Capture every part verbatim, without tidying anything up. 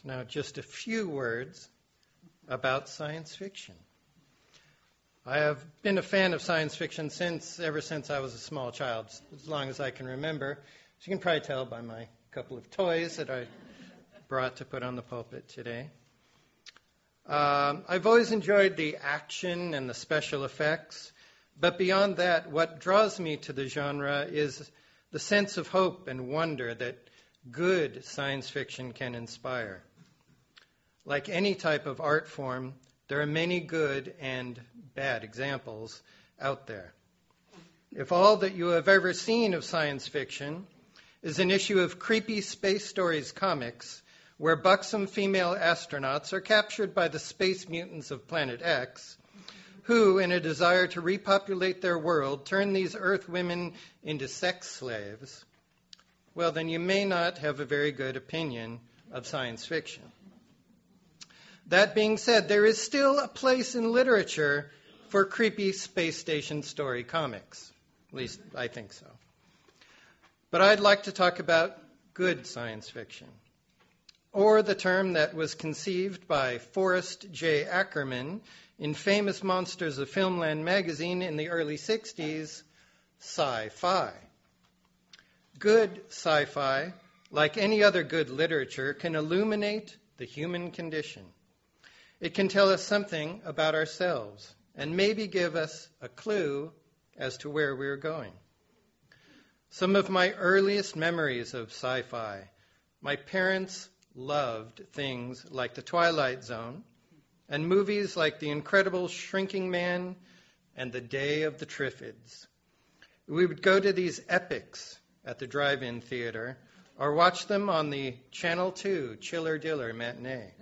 Now, just a few words about science fiction. I have been a fan of science fiction since, ever since I was a small child, as long as I can remember. As you can probably tell by my couple of toys that I brought to put on the pulpit today. Um, I've always enjoyed the action and the special effects, but beyond that, what draws me to the genre is the sense of hope and wonder that good science fiction can inspire. Like any type of art form, there are many good and bad examples out there. If all that you have ever seen of science fiction is an issue of creepy space stories comics where buxom female astronauts are captured by the space mutants of Planet X, who, in a desire to repopulate their world, turn these Earth women into sex slaves, well, then you may not have a very good opinion of science fiction. That being said, there is still a place in literature for creepy space station story comics. At least I think so. But I'd like to talk about good science fiction, or the term that was conceived by Forrest J. Ackerman in Famous Monsters of Filmland magazine in the early sixties, sci-fi. Good sci-fi, like any other good literature, can illuminate the human condition. It can tell us something about ourselves and maybe give us a clue as to where we're going. Some of my earliest memories of sci-fi, my parents loved things like The Twilight Zone and movies like The Incredible Shrinking Man and The Day of the Triffids. We would go to these epics at the drive-in theater or watch them on the Channel two Chiller Diller matinee.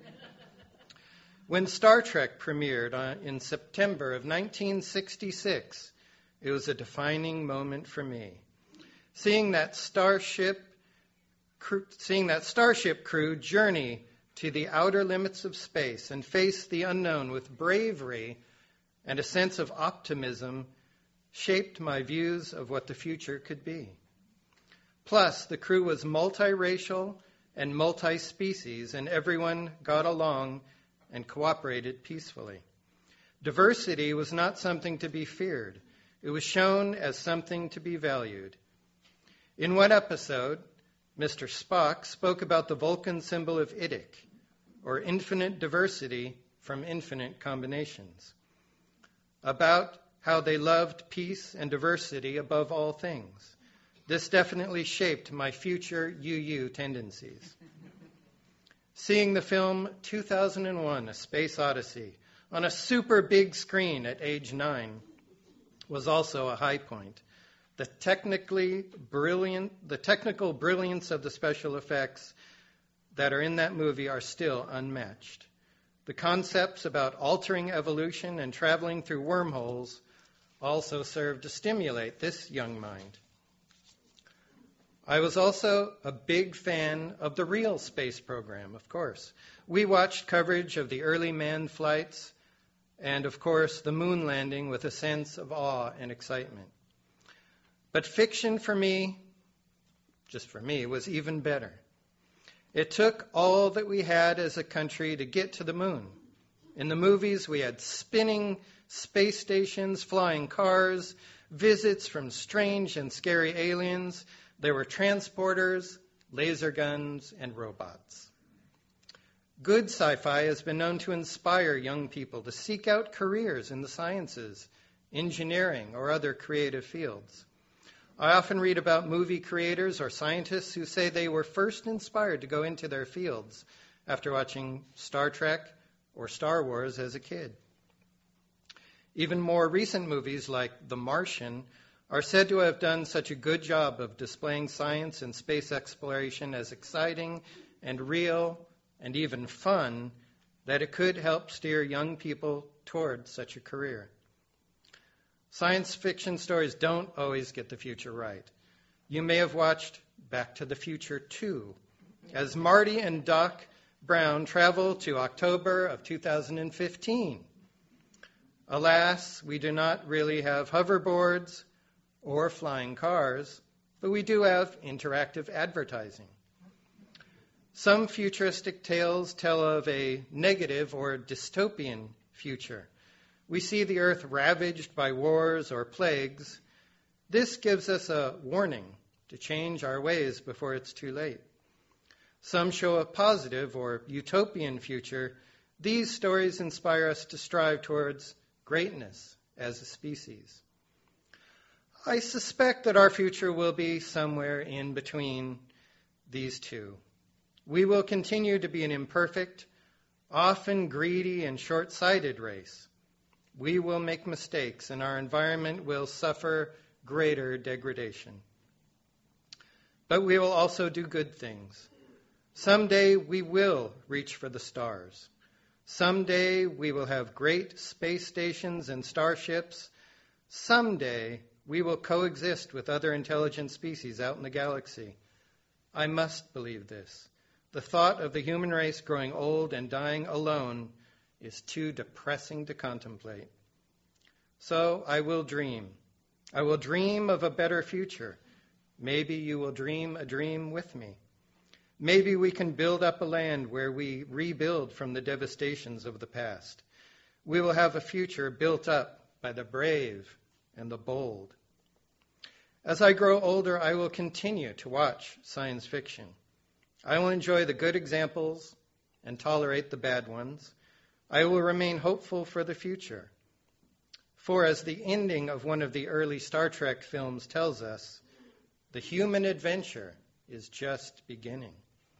When Star Trek premiered in September of nineteen sixty-six, it was a defining moment for me. Seeing that starship, seeing that starship crew journey to the outer limits of space and face the unknown with bravery and a sense of optimism shaped my views of what the future could be. Plus, the crew was multiracial and multi-species, and everyone got along and cooperated peacefully. Diversity was not something to be feared. It was shown as something to be valued. In one episode, Mister Spock spoke about the Vulcan symbol of Idik, or infinite diversity from infinite combinations, about how they loved peace and diversity above all things. This definitely shaped my future U U tendencies. Seeing the film two thousand one, A Space Odyssey, on a super big screen at age nine was also a high point. The technically brilliant, the technical brilliance of the special effects that are in that movie are still unmatched. The concepts about altering evolution and traveling through wormholes also serve to stimulate this young mind. I was also a big fan of the real space program, of course. We watched coverage of the early manned flights and, of course, the moon landing with a sense of awe and excitement. But fiction for me, just for me, was even better. It took all that we had as a country to get to the moon. In the movies, we had spinning space stations, flying cars, visits from strange and scary aliens. There were transporters, laser guns, and robots. Good sci-fi has been known to inspire young people to seek out careers in the sciences, engineering, or other creative fields. I often read about movie creators or scientists who say they were first inspired to go into their fields after watching Star Trek or Star Wars as a kid. Even more recent movies like The Martian are said to have done such a good job of displaying science and space exploration as exciting and real and even fun that it could help steer young people toward such a career. Science fiction stories don't always get the future right. You may have watched Back to the Future two, as Marty and Doc Brown travel to October of two thousand fifteen. Alas, we do not really have hoverboards or flying cars, but we do have interactive advertising. Some futuristic tales tell of a negative or dystopian future. We see the earth ravaged by wars or plagues. This gives us a warning to change our ways before it's too late. Some show a positive or utopian future. These stories inspire us to strive towards greatness as a species. I suspect that our future will be somewhere in between these two. We will continue to be an imperfect, often greedy and short-sighted race. We will make mistakes, and our environment will suffer greater degradation. But we will also do good things. Someday we will reach for the stars. Someday we will have great space stations and starships. Someday we will coexist with other intelligent species out in the galaxy. I must believe this. The thought of the human race growing old and dying alone is too depressing to contemplate. So I will dream. I will dream of a better future. Maybe you will dream a dream with me. Maybe we can build up a land where we rebuild from the devastations of the past. We will have a future built up by the brave and the bold. As I grow older, I will continue to watch science fiction. I will enjoy the good examples and tolerate the bad ones. I will remain hopeful for the future. For as the ending of one of the early Star Trek films tells us, the human adventure is just beginning.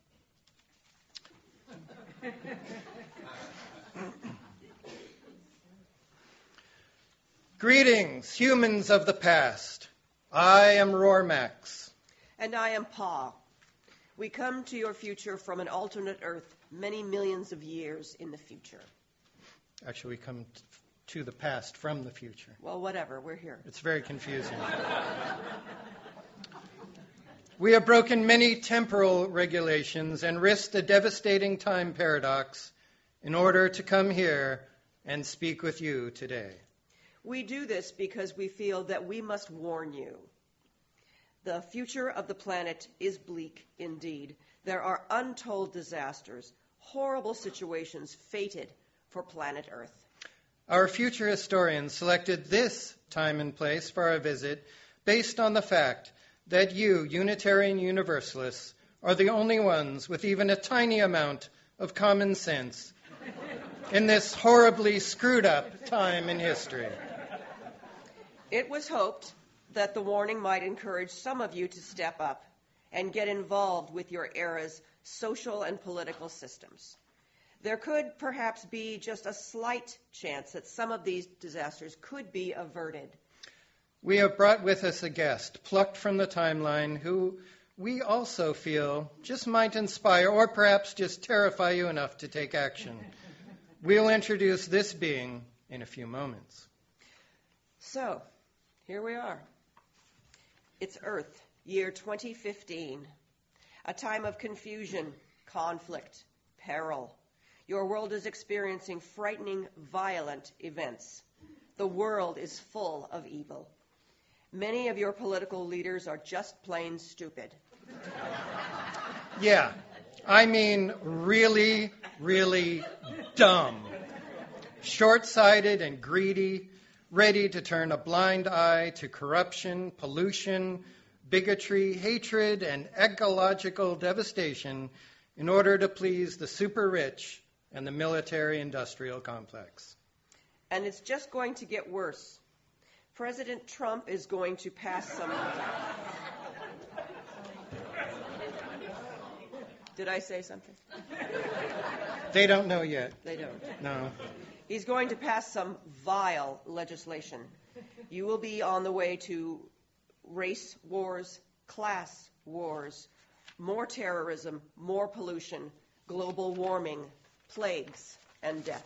Greetings, humans of the past. I am Rormax. And I am Pa. We come to your future from an alternate Earth many millions of years in the future. Actually, we come t- to the past from the future. Well, whatever, we're here. It's very confusing. We have broken many temporal regulations and risked a devastating time paradox in order to come here and speak with you today. We do this because we feel that we must warn you. The future of the planet is bleak indeed. There are untold disasters, horrible situations fated for planet Earth. Our future historians selected this time and place for our visit based on the fact that you, Unitarian Universalists, are the only ones with even a tiny amount of common sense in this horribly screwed up time in history. It was hoped that the warning might encourage some of you to step up and get involved with your era's social and political systems. There could perhaps be just a slight chance that some of these disasters could be averted. We have brought with us a guest, plucked from the timeline, who we also feel just might inspire or perhaps just terrify you enough to take action. We'll introduce this being in a few moments. So, here we are. It's Earth, year twenty fifteen, a time of confusion, conflict, peril. Your world is experiencing frightening, violent events. The world is full of evil. Many of your political leaders are just plain stupid. Yeah, I mean really, really dumb. Short-sighted and greedy, ready to turn a blind eye to corruption, pollution, bigotry, hatred, and ecological devastation in order to please the super-rich and the military-industrial complex. And it's just going to get worse. President Trump is going to pass some... Did I say something? They don't know yet. They don't. No. He's going to pass some vile legislation. You will be on the way to race wars, class wars, more terrorism, more pollution, global warming, plagues, and death.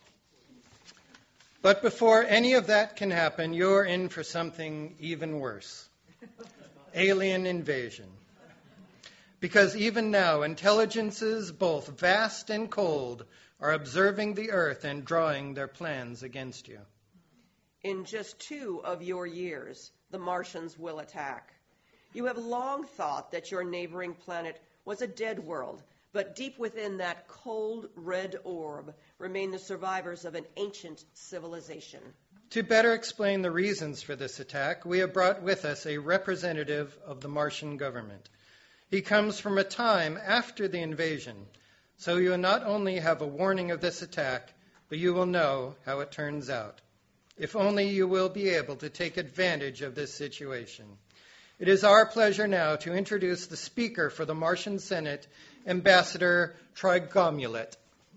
But before any of that can happen, you're in for something even worse. Alien invasion. Because even now, intelligences, both vast and cold, are observing the earth and drawing their plans against you. In just two of your years, the Martians will attack. You have long thought that your neighboring planet was a dead world, But deep within that cold red orb remain the survivors of an ancient civilization. To better explain the reasons for this attack, we have brought with us a representative of the Martian government. He comes from a time after the invasion, so you will not only have a warning of this attack, but you will know how it turns out. If only you will be able to take advantage of this situation. It is our pleasure now to introduce the Speaker for the Martian Senate, Ambassador Trigomulet.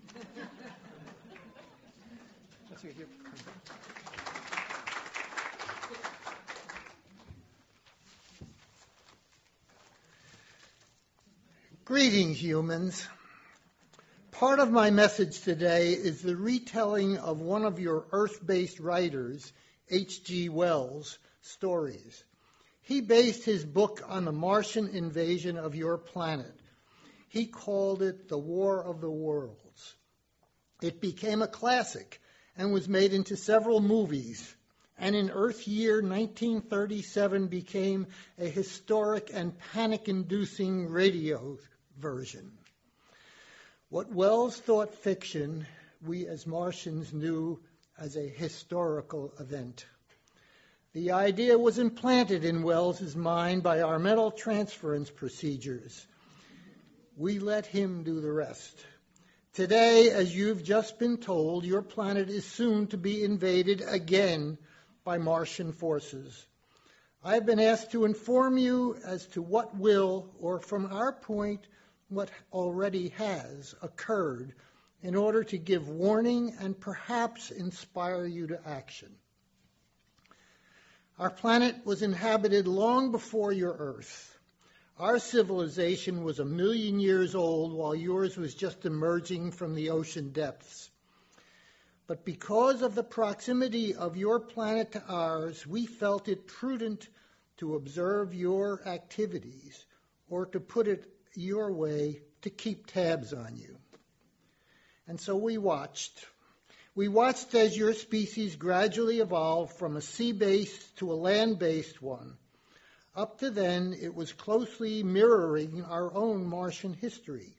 Greetings, humans. Part of my message today is the retelling of one of your Earth-based writers, H G Wells' stories. He based his book on the Martian invasion of your planet. He called it The War of the Worlds. It became a classic and was made into several movies, and in Earth year nineteen thirty-seven became a historic and panic-inducing radio version. What Wells thought fiction, we as Martians knew as a historical event. The idea was implanted in Wells's mind by our mental transference procedures. We let him do the rest. Today, as you've just been told, your planet is soon to be invaded again by Martian forces. I've been asked to inform you as to what will, or from our point, what already has occurred, in order to give warning and perhaps inspire you to action. Our planet was inhabited long before your Earth. Our civilization was a million years old, while yours was just emerging from the ocean depths. But because of the proximity of your planet to ours, we felt it prudent to observe your activities, or to put it your way, to keep tabs on you. And so we watched. We watched as your species gradually evolved from a sea-based to a land-based one. Up to then, it was closely mirroring our own Martian history.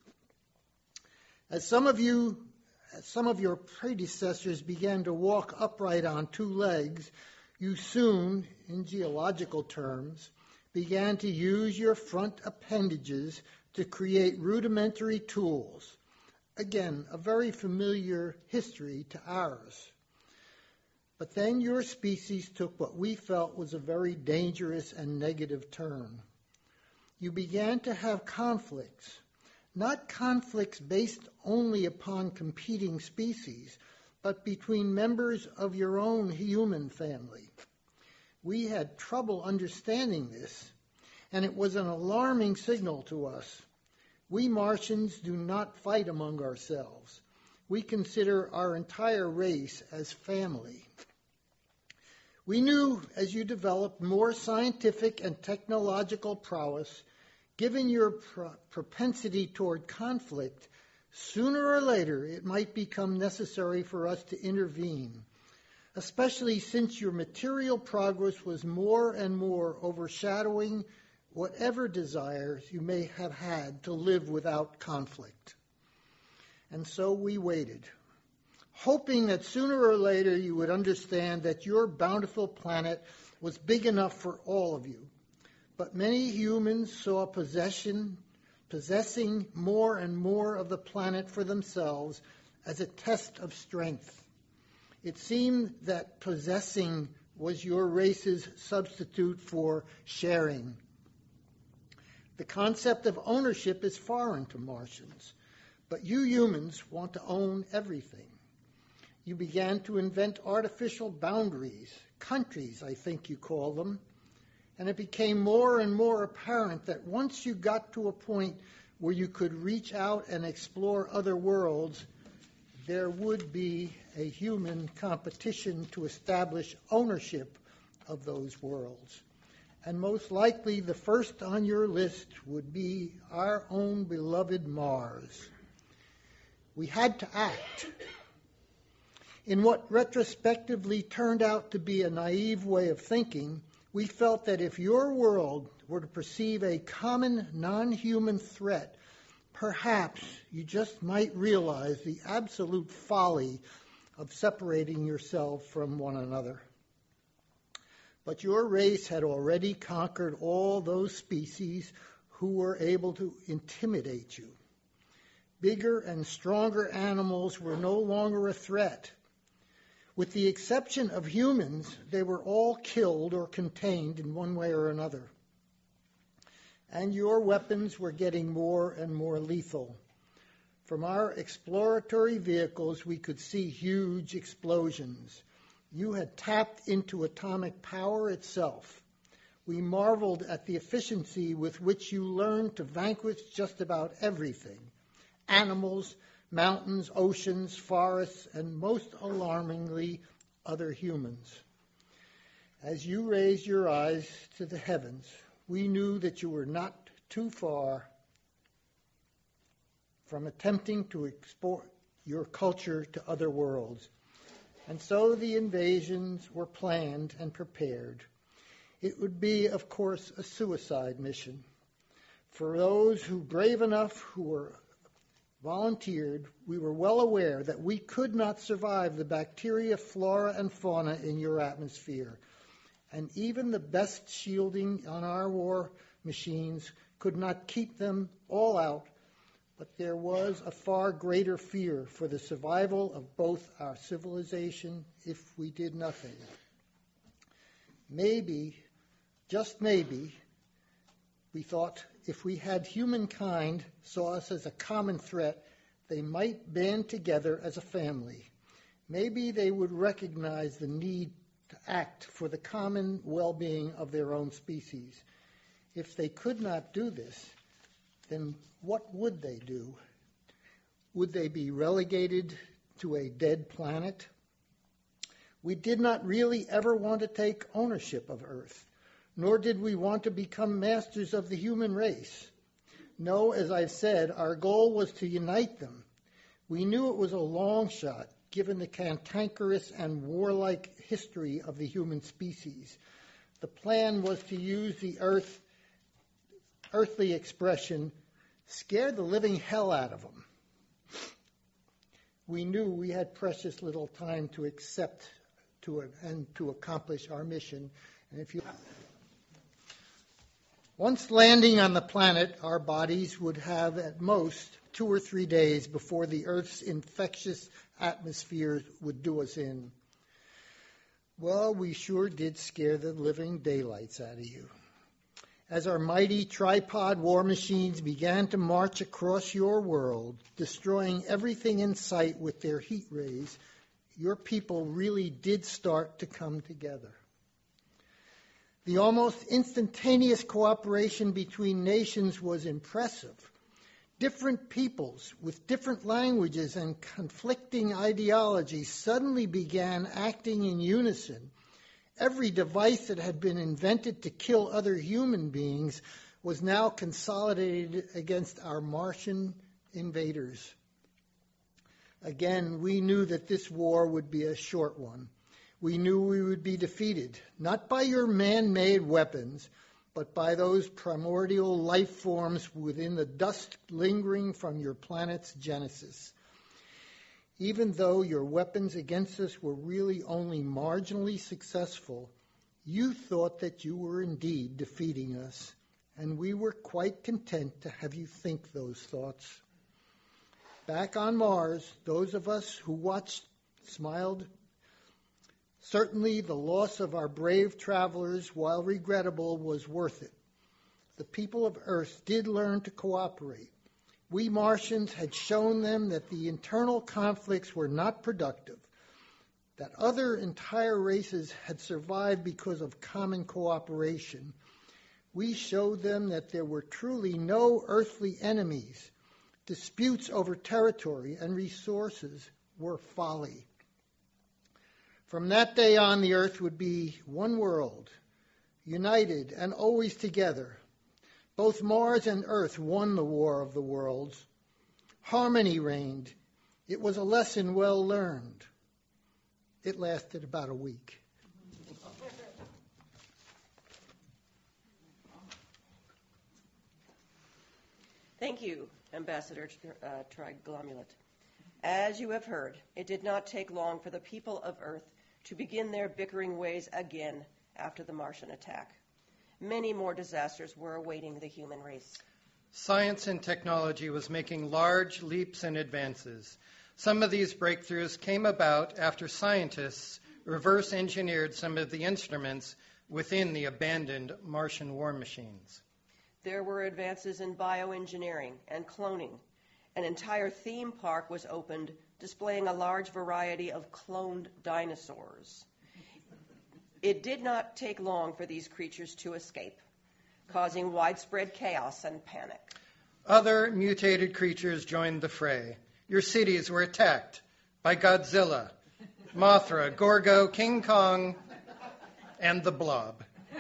As some of you, as some of your predecessors began to walk upright on two legs, you soon, in geological terms, began to use your front appendages to create rudimentary tools. Again, a very familiar history to ours. But then your species took what we felt was a very dangerous and negative turn. You began to have conflicts, not conflicts based only upon competing species, but between members of your own human family. We had trouble understanding this, and it was an alarming signal to us. We Martians do not fight among ourselves. We consider our entire race as family. We knew as you developed more scientific and technological prowess, given your pro- propensity toward conflict, sooner or later it might become necessary for us to intervene, especially since your material progress was more and more overshadowing whatever desires you may have had to live without conflict. And so we waited, hoping that sooner or later you would understand that your bountiful planet was big enough for all of you. But many humans saw possession, possessing more and more of the planet for themselves as a test of strength. It seemed that possessing was your race's substitute for sharing. The concept of ownership is foreign to Martians, but you humans want to own everything. You began to invent artificial boundaries, countries, I think you call them, and it became more and more apparent that once you got to a point where you could reach out and explore other worlds, there would be a human competition to establish ownership of those worlds. And most likely the first on your list would be our own beloved Mars. We had to act. In what retrospectively turned out to be a naive way of thinking, we felt that if your world were to perceive a common non-human threat perhaps you just might realize the absolute folly of separating yourself from one another. But your race had already conquered all those species who were able to intimidate you. Bigger and stronger animals were no longer a threat. With the exception of humans, they were all killed or contained in one way or another. And your weapons were getting more and more lethal. From our exploratory vehicles, we could see huge explosions. You had tapped into atomic power itself. We marveled at the efficiency with which you learned to vanquish just about everything. Animals, mountains, oceans, forests, and most alarmingly, other humans. As you raised your eyes to the heavens, we knew that you were not too far from attempting to export your culture to other worlds. And so the invasions were planned and prepared. It would be, of course, a suicide mission. For those who brave enough who were volunteered, we were well aware that we could not survive the bacteria, flora, and fauna in your atmosphere. And even the best shielding on our war machines could not keep them all out. But there was a far greater fear for the survival of both our civilization if we did nothing. Maybe, just maybe, we thought if we had humankind saw us as a common threat, they might band together as a family. Maybe they would recognize the need to act for the common well-being of their own species. If they could not do this, then what would they do? Would they be relegated to a dead planet? We did not really ever want to take ownership of Earth, nor did we want to become masters of the human race. No, as I've said, our goal was to unite them. We knew it was a long shot, given the cantankerous and warlike history of the human species. The plan was to use the earth, earthly expression, scare the living hell out of them. We knew we had precious little time to accept to it and to accomplish our mission. And if you Once landing on the planet, our bodies would have at most two or three days before the Earth's infectious atmosphere would do us in. Well, we sure did scare the living daylights out of you. As our mighty tripod war machines began to march across your world, destroying everything in sight with their heat rays, your people really did start to come together. The almost instantaneous cooperation between nations was impressive. Different peoples with different languages and conflicting ideologies suddenly began acting in unison. Every device that had been invented to kill other human beings was now consolidated against our Martian invaders. Again, we knew that this war would be a short one. We knew we would be defeated, not by your man-made weapons, but by those primordial life forms within the dust lingering from your planet's genesis. Even though your weapons against us were really only marginally successful, you thought that you were indeed defeating us, and we were quite content to have you think those thoughts. Back on Mars, those of us who watched smiled. Certainly the loss of our brave travelers, while regrettable, was worth it. The people of Earth did learn to cooperate. We Martians had shown them that the internal conflicts were not productive, that other entire races had survived because of common cooperation. We showed them that there were truly no earthly enemies. Disputes over territory and resources were folly. From that day on, the earth would be one world, united and always together. Both Mars and Earth won the war of the worlds. Harmony reigned. It was a lesson well learned. It lasted about a week. Thank you, Ambassador uh, Triglomulet. As you have heard, it did not take long for the people of Earth to begin their bickering ways again after the Martian attack. Many more disasters were awaiting the human race. Science and technology was making large leaps and advances. Some of these breakthroughs came about after scientists reverse engineered some of the instruments within the abandoned Martian war machines. There were advances in bioengineering and cloning. An entire theme park was opened displaying a large variety of cloned dinosaurs. It did not take long for these creatures to escape, causing widespread chaos and panic. Other mutated creatures joined the fray. Your cities were attacked by Godzilla, Mothra, Gorgo, King Kong, and the Blob.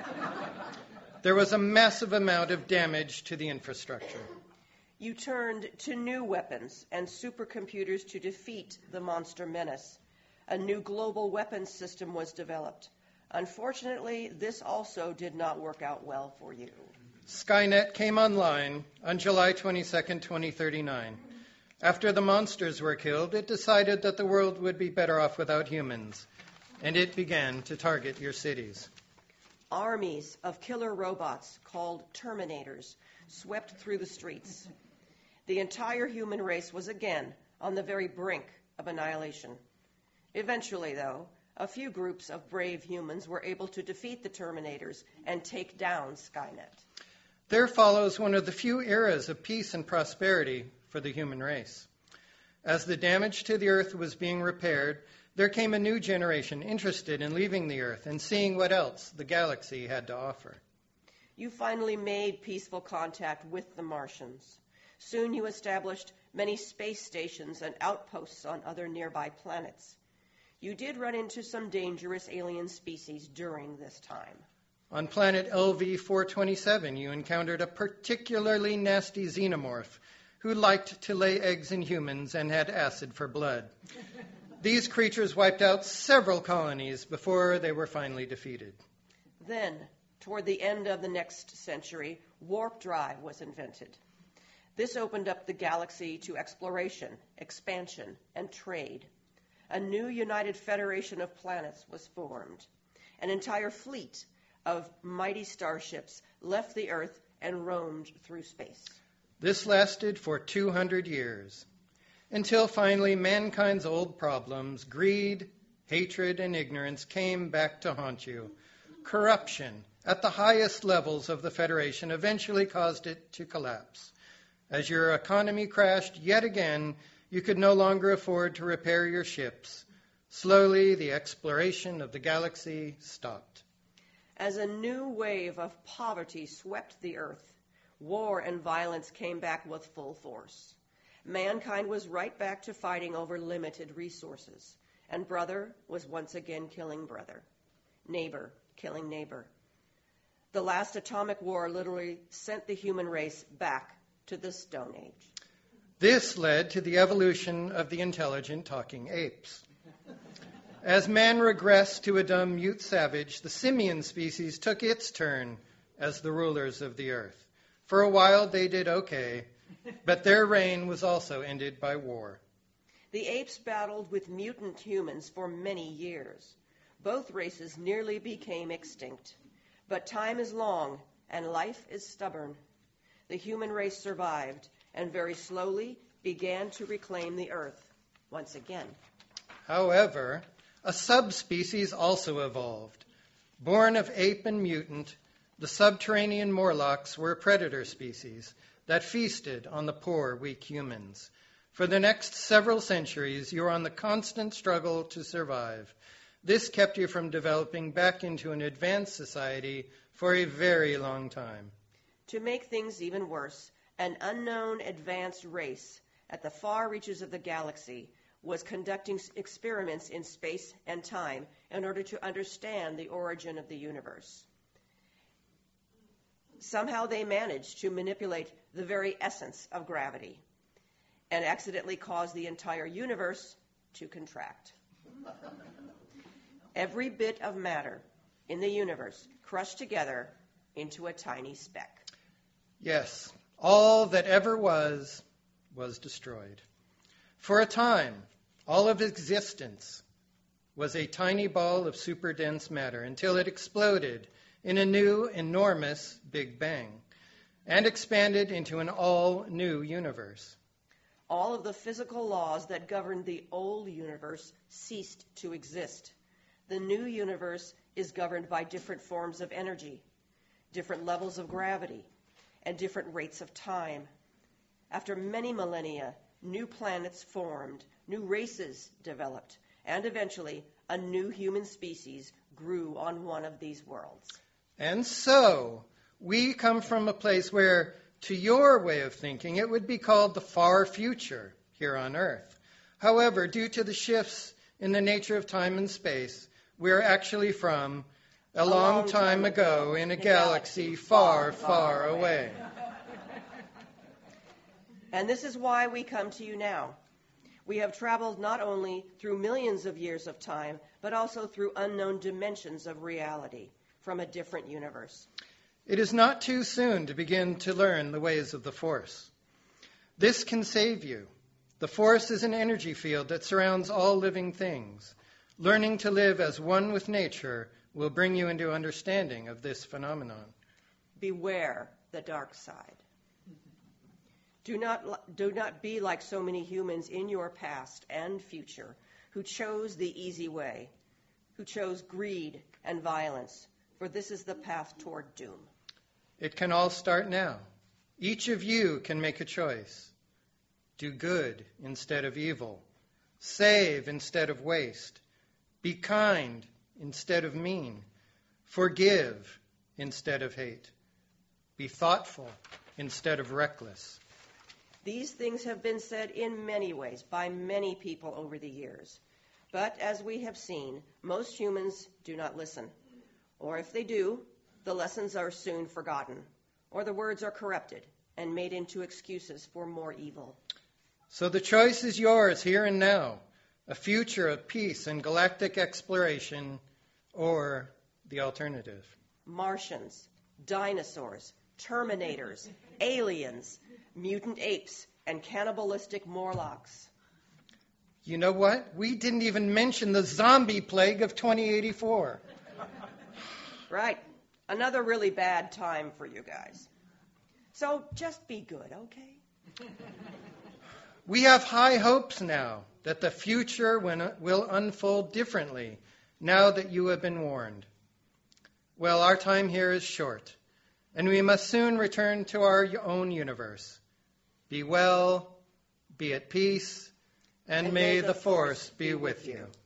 There was a massive amount of damage to the infrastructure. You turned to new weapons and supercomputers to defeat the monster menace. A new global weapons system was developed. Unfortunately, this also did not work out well for you. Skynet came online on July twenty-second, twenty thirty-nine. After the monsters were killed, it decided that the world would be better off without humans, and it began to target your cities. Armies of killer robots called Terminators swept through the streets. The entire human race was again on the very brink of annihilation. Eventually, though, a few groups of brave humans were able to defeat the Terminators and take down Skynet. There follows one of the few eras of peace and prosperity for the human race. As the damage to the earth was being repaired, there came a new generation interested in leaving the earth and seeing what else the galaxy had to offer. You finally made peaceful contact with the Martians. Soon you established many space stations and outposts on other nearby planets. You did run into some dangerous alien species during this time. On planet L V four twenty-seven, you encountered a particularly nasty xenomorph who liked to lay eggs in humans and had acid for blood. These creatures wiped out several colonies before they were finally defeated. Then, toward the end of the next century, warp drive was invented. This opened up the galaxy to exploration, expansion, and trade. A new united federation of planets was formed. An entire fleet of mighty starships left the Earth and roamed through space. This lasted for two hundred years, until finally mankind's old problems, greed, hatred, and ignorance came back to haunt you. Corruption at the highest levels of the Federation eventually caused it to collapse. As your economy crashed yet again, you could no longer afford to repair your ships. Slowly, the exploration of the galaxy stopped. As a new wave of poverty swept the Earth, war and violence came back with full force. Mankind was right back to fighting over limited resources, and brother was once again killing brother, neighbor killing neighbor. The last atomic war literally sent the human race back to the Stone Age. This led to the evolution of the intelligent talking apes. As man regressed to a dumb mute savage, the simian species took its turn as the rulers of the earth. For a while they did okay, but their reign was also ended by war. The apes battled with mutant humans for many years. Both races nearly became extinct. But time is long and life is stubborn. The human race survived and very slowly began to reclaim the earth once again. However, a subspecies also evolved. Born of ape and mutant, the subterranean Morlocks were a predator species that feasted on the poor, weak humans. For the next several centuries, you were on the constant struggle to survive. This kept you from developing back into an advanced society for a very long time. To make things even worse, an unknown advanced race at the far reaches of the galaxy was conducting experiments in space and time in order to understand the origin of the universe. Somehow they managed to manipulate the very essence of gravity and accidentally cause the entire universe to contract. Every bit of matter in the universe crushed together into a tiny speck. Yes, all that ever was was destroyed. For a time, all of existence was a tiny ball of super-dense matter until it exploded in a new, enormous Big Bang and expanded into an all-new universe. All of the physical laws that governed the old universe ceased to exist. The new universe is governed by different forms of energy, different levels of gravity, and different rates of time. After many millennia, new planets formed, new races developed, and eventually a new human species grew on one of these worlds. And so, we come from a place where, to your way of thinking, it would be called the far future here on Earth. However, due to the shifts in the nature of time and space, we're actually from a, a long, long time, time ago, ago in a galaxy, galaxy far, far, far away. away. And this is why we come to you now. We have traveled not only through millions of years of time, but also through unknown dimensions of reality from a different universe. It is not too soon to begin to learn the ways of the Force. This can save you. The Force is an energy field that surrounds all living things. Learning to live as one with nature will bring you into understanding of this phenomenon. Beware the dark side. Do not, do not be like so many humans in your past and future who chose the easy way, who chose greed and violence, for this is the path toward doom. It can all start now. Each of you can make a choice. Do good instead of evil. Save instead of waste. Be kind instead of mean. Forgive instead of hate. Be thoughtful instead of reckless. These things have been said in many ways by many people over the years. But as we have seen, most humans do not listen. Or if they do, the lessons are soon forgotten, or the words are corrupted and made into excuses for more evil. So the choice is yours here and now, a future of peace and galactic exploration, or the alternative. Martians, dinosaurs, Terminators, aliens, mutant apes, and cannibalistic Morlocks. You know what? We didn't even mention the zombie plague of twenty eighty-four. Right. Another really bad time for you guys. So just be good, okay? We have high hopes now that the future will unfold differently now that you have been warned. Well, our time here is short, and we must soon return to our own universe. Be well, be at peace, and, and may, may the Force be with you.